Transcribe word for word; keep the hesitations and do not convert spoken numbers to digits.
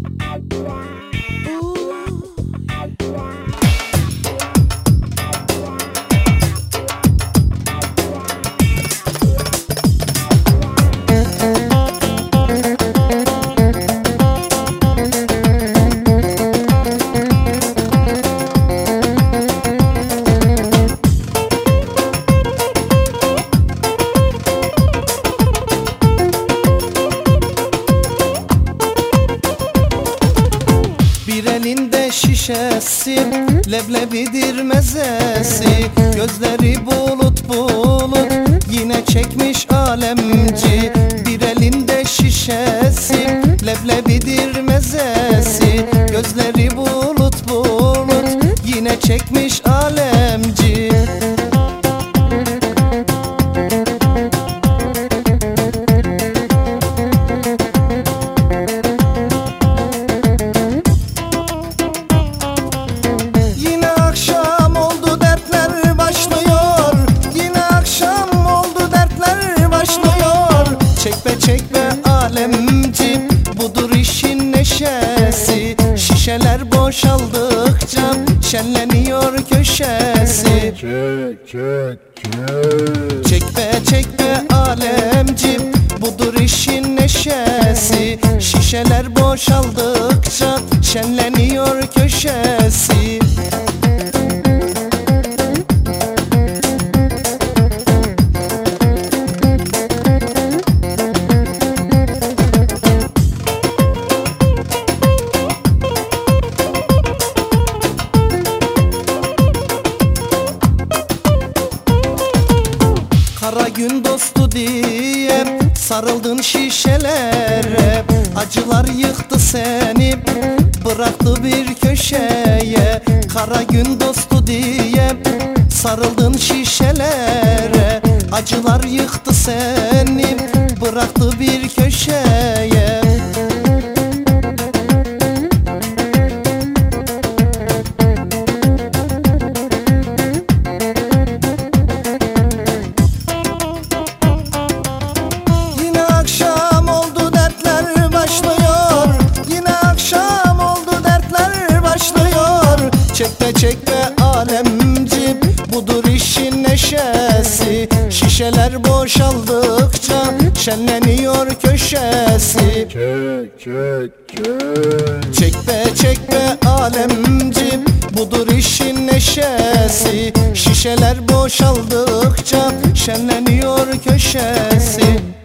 Bir elinde şişesi, leblebidir mezesi. Gözleri bulut bulut, yine çekmiş alemci. Bir elinde şişesi, leblebidir mezesi. Gözleri bulut bulut, yine çekmiş alemci. Çekme çekme alemci, budur işin neşesi. Şişeler boşaldıkça şenleniyor köşesi. Çek çek çek. Çekme çekme alemci, budur işin neşesi. Şişeler boşaldıkça şenleniyor köşesi. Kara gün dostu diye sarıldın şişelere. Acılar yıktı seni, bıraktı bir köşeye. Kara gün dostu diye sarıldın şişelere. Acılar yıktı seni, bıraktı bir köşeye. Çekme çekme alemci, budur işin neşesi. Şişeler boşaldıkça şenleniyor köşesi. Çek çek çek. Çekme çekme alemci, budur işin neşesi. Şişeler boşaldıkça şenleniyor köşesi.